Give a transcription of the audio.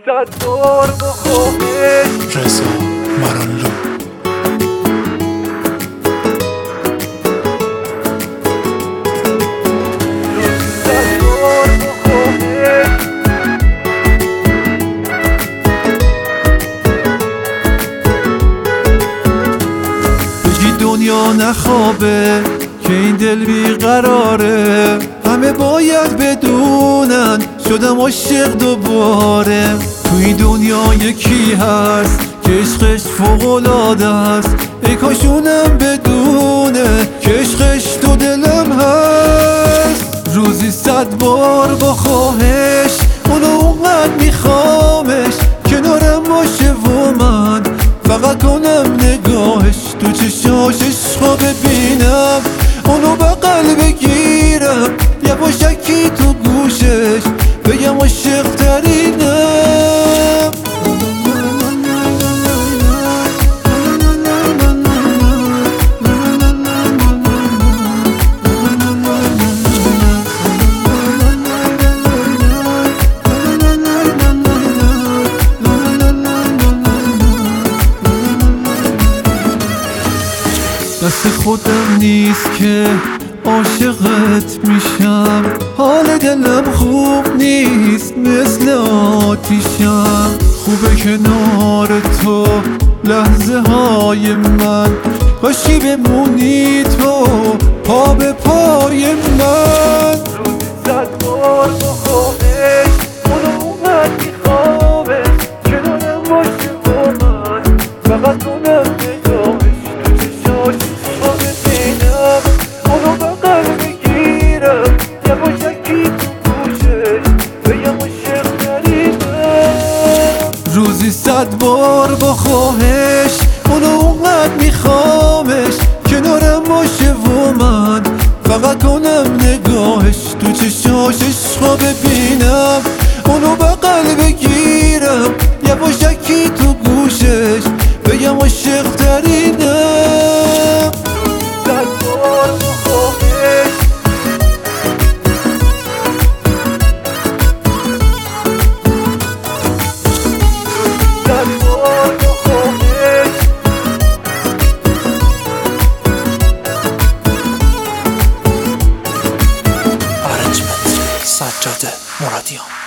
صد بار با خواهش رضا مارانلو. صد بار با خواهش بگی دنیا نخوابه که این دل بیقراره، همه باید بدونن شدم عاشق دوباره. تو این دنیا یکی هست که عشقش فوق‌العاده است، ای کاش اونم بدونه که عشقش تو دلم هست. روزی 100 بار با خواهش اونو اونقدر میخوامش، کنارم باشه و من فقط کنم نگاهش. تو چشاش عشقا ببینم، اونو بغل بگیرم، یواشکی تو گوشش بگم عاشق ترینم. دست خودم نیست که عاشقت میشم، حال دلم خوب نیست مثل آتیشم. خوبه کنار تو لحظه های من، کاشی بمونی تو پا به پای من. صد بار با خواهش اونو اونقدر میخوامش، کنارم باشه با من فقط کنم نگاهش. تو چشاش عشقا ببینم، اونو بغل بگیرم، یواشکی تو گوشش بگم عاشق ترینم. روزی 100 بار با خواهش اونو اونقدر میخوامش، کنارم باشه و من فقط کنم نگاهش. تو چشاش عشقا ببینم، اونو بغل بگیرم، یواشکی تو گوشش بگم عاشق ترینم. 100 بار با خواهش ارنجمنت سجاده مرادیان.